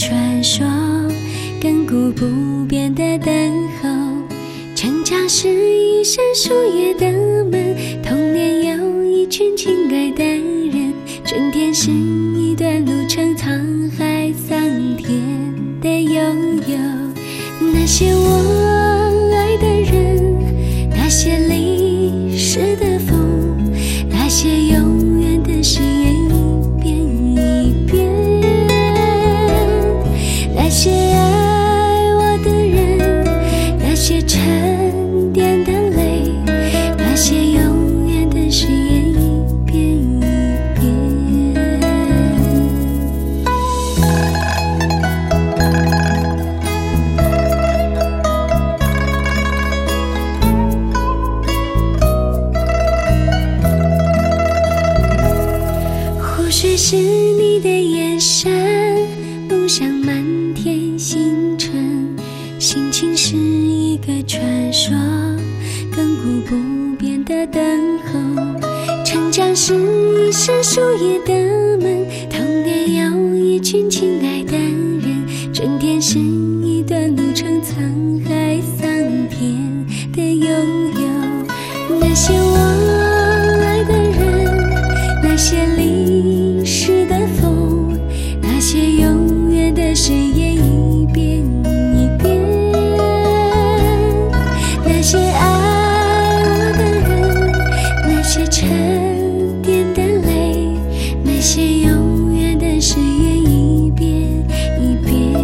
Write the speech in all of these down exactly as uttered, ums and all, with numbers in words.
传说，亘古不变的等候。成长是一扇树叶的门，童年有一群亲爱的人，春天是一段路程，沧海桑田的悠悠。那些我爱的人，那些历史的风，那些永远的誓言一遍一遍，那些爱我的人，那些沉淀的泪，那些永远的誓言一遍一遍。或许是你的眼神，梦想满天星辰，心情是一个传说，亘古不变的等候。成长是一扇树叶的门，童年有一群亲爱的人，春天是一段路程，沧海桑田的悠悠。那些我爱的人，那些历史的风，那些永远的誓言一遍一遍，那些爱我的人，那些沉淀的泪，那些永远的誓言一遍一遍。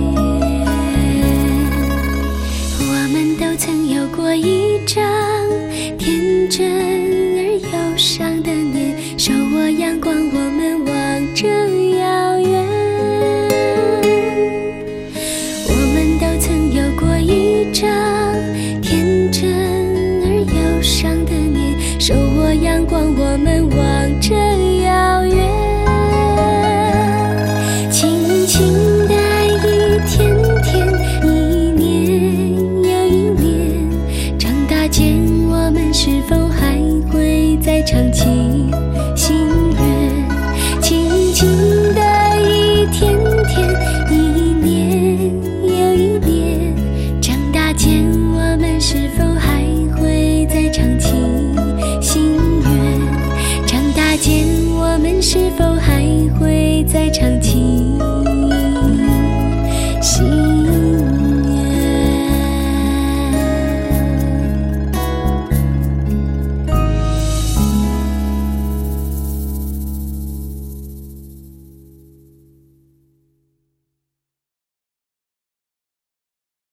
我们都曾有过一张天真而忧伤的脸，手握阳光，我们望着